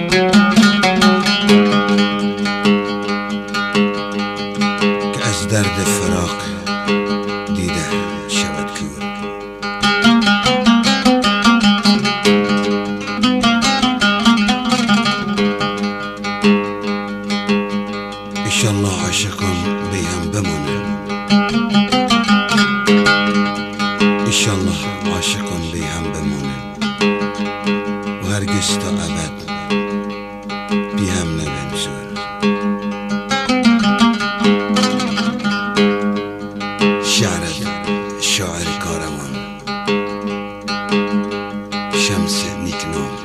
که از درد فراق دیده شود کور. ایشالله عاشقان بی هم بمانه، ایشالله عاشقان بی هم بمانه و هرگز تا ابد بی هم نبنزور. شاعر کاروان شمس نیکنام.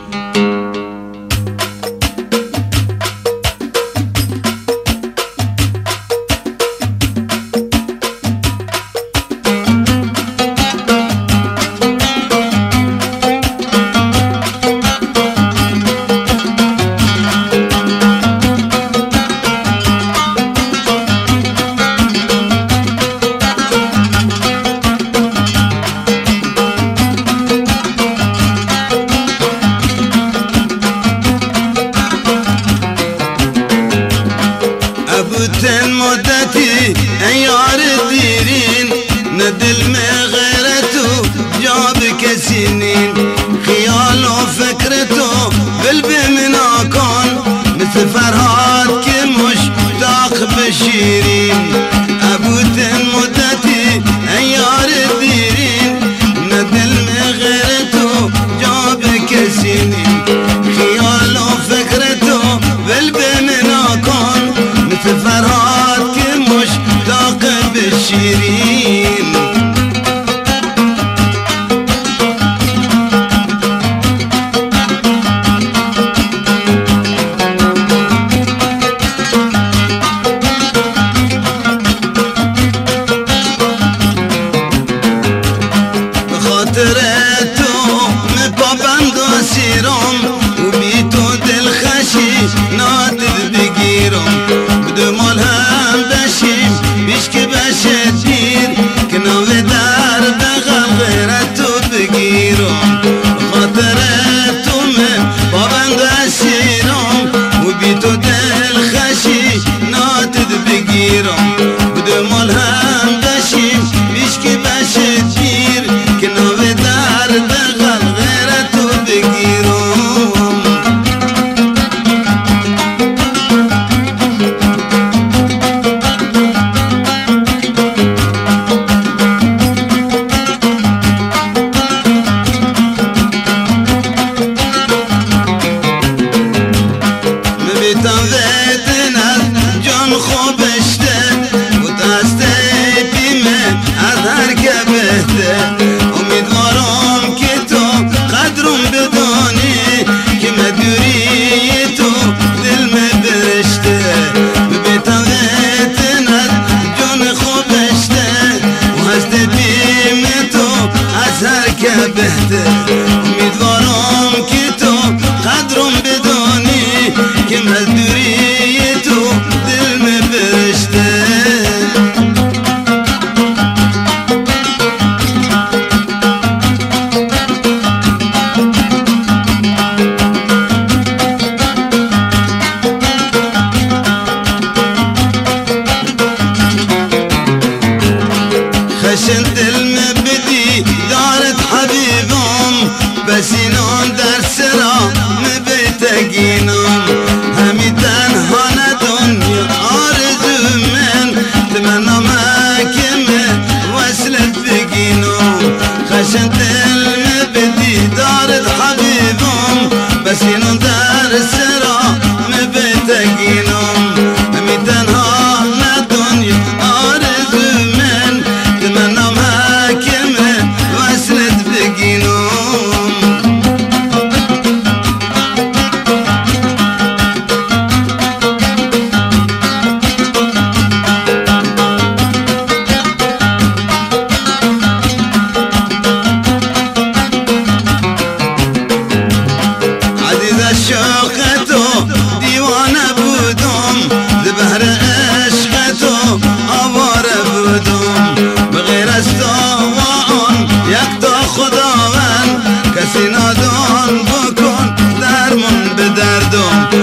ابوتن مدتی ایار دیرین ندل میں غیرتو جاب کسینین خیال و فکرتو قلبی من آکان مثل فرهاد که مشتاق بشیرین. ابوتن مدتی ایار دیرین ندل میں غیرتو جاب کسینین خیال و فکرتو قلبی من آکان مثل فرهاد که مشتاق بشیرین. به خاطر تو می پابند و اسیرم و بی تو دلخوشی نادر بگیرم. بدمال هم بشیم بیش که بشه دیر که نوه در بغل غیرتو بگیرم. خاطر تو من پابند اسیرم و بی تو دلخوشی نادر بگیرم. بدمال هم بشیم بیش که بشه دیر که نوه در بغل غیرتو بگیرم. میتم ویدن از جان خوبشته و دسته بیمه از هر که بهته. امیدوارم که تو قدرم بدانی که مدوری تو دل می برشته. میتم ویدن از جان خوبشته و هسته بیمه تو از هر که بهته. امیدوارم که تو قدرم بدانی که مزدوری تو دل می برشته. خشن دل می بدی دارت حبیبم بس اینان در سرا می بیتگینم. همی تنها ندنیا آرزو من تمنامه که من وصلت بگینم. خشن دل می بدی دارت حبیبم بس اینان در سرا می بیتگینم. همی تنها ندنیا آرزو من تمنامه که من وصلت بگینم. عشق تو دیوانه بودم ز بحر عشق تو آواره بودم. بغیر از تو و آن یک تا خداوند کسی نادان بکن درمان به درد. بودم